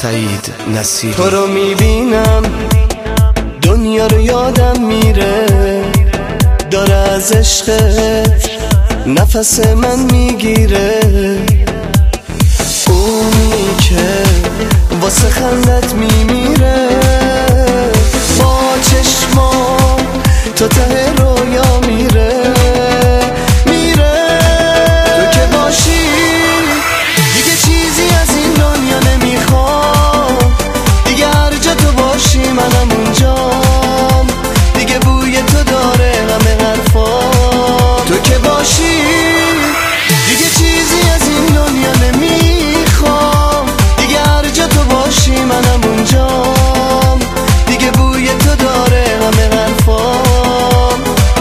سعید نصیری. تو رو میبینم دنیا رو یادم میره، داره از عشقت نفس من میگیره. اونی که واسه خندت میمیره، با چشما تو ته رویا میره. تو که باشی دیگه چیزی از این دنیا نمیخوام، دیگه هر جا تو باشی منم اونجام، دیگه بوی تو داره همه حرفا. تو که باشی دیگه چیزی از این دنیا نمیخوام، دیگه هر جا تو باشی منم اونجام، دیگه بوی تو داره همه حرفام.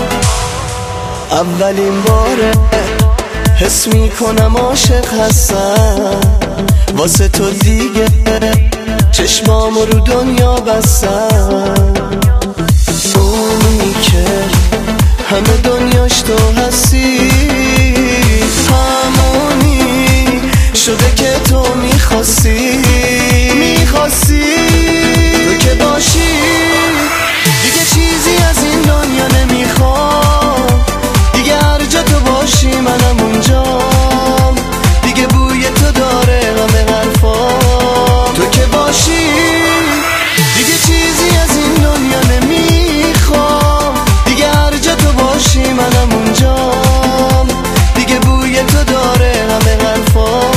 اولین باره حس میکنم عاشق هستم، واسه تو دیگه چشمامو رو دنیا بستم. اونی که همه دنیاش تو هستی، همونی شده که تو میخواستی. تو که باشی دیگه چیزی از این دنیا نمیخوام، دیگه هر جا تو باشی منم اونجام، دیگه بوی تو داره همه حرفا. تو که باشی دیگه چیزی از این دنیا نمیخوام، دیگه هر جا تو باشی منم اونجام، دیگه بوی تو داره همه حرفا.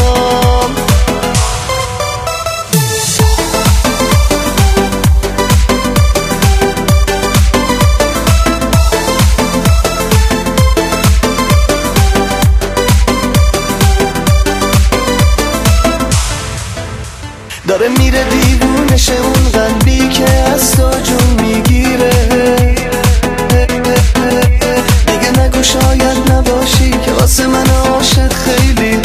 داره میره دیوونشه اون قلبی که از تو جون میگیره. دیگه نگو شاید نباشی که واسه من عاشق خیلی